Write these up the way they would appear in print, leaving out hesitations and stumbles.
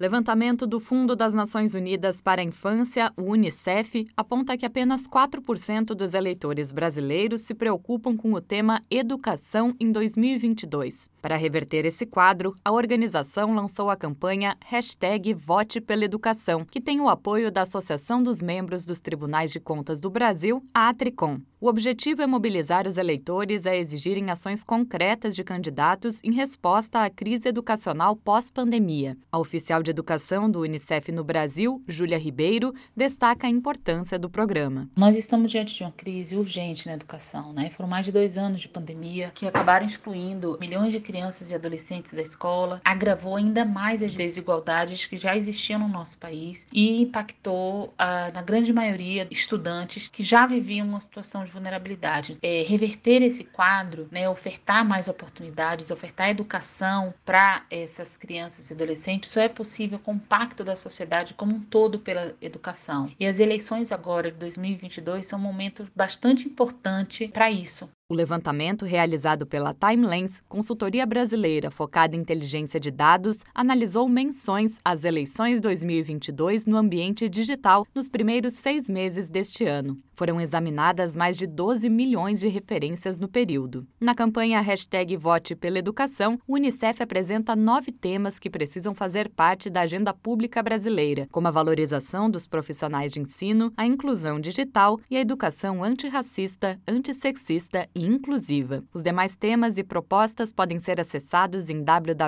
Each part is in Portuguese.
Levantamento do Fundo das Nações Unidas para a Infância, o UNICEF, aponta que apenas 4% dos eleitores brasileiros se preocupam com o tema educação em 2022. Para reverter esse quadro, a organização lançou a campanha #Vote pela Educação, que tem o apoio da Associação dos Membros dos Tribunais de Contas do Brasil, a Atricom. O objetivo é mobilizar os eleitores a exigirem ações concretas de candidatos em resposta à crise educacional pós-pandemia. A oficial de Educação do UNICEF no Brasil, Júlia Ribeiro, destaca a importância do programa. Nós estamos diante de uma crise urgente na educação, Foram mais de 2 anos de pandemia que acabaram excluindo milhões de crianças e adolescentes da escola, agravou ainda mais as desigualdades que já existiam no nosso país e impactou, na grande maioria, estudantes que já viviam uma situação de vulnerabilidade. Reverter esse quadro, ofertar mais oportunidades, ofertar educação para essas crianças e adolescentes, só é possível com o pacto da sociedade como um todo pela educação. E as eleições agora de 2022 são um momento bastante importante para isso. O levantamento realizado pela Timelens, consultoria brasileira focada em inteligência de dados, analisou menções às eleições 2022 no ambiente digital nos primeiros 6 meses deste ano. Foram examinadas mais de 12 milhões de referências no período. Na campanha #Vote pela Educação, o UNICEF apresenta 9 temas que precisam fazer parte da agenda pública brasileira, como a valorização dos profissionais de ensino, a inclusão digital e a educação antirracista, antissexista e inclusiva. Os demais temas e propostas podem ser acessados em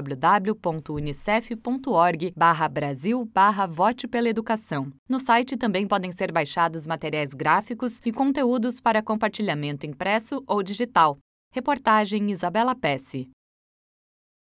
www.unicef.org/Brasil/Vote pela Educação. No site também podem ser baixados materiais gráficos e conteúdos para compartilhamento impresso ou digital. Reportagem Isabela Pesce.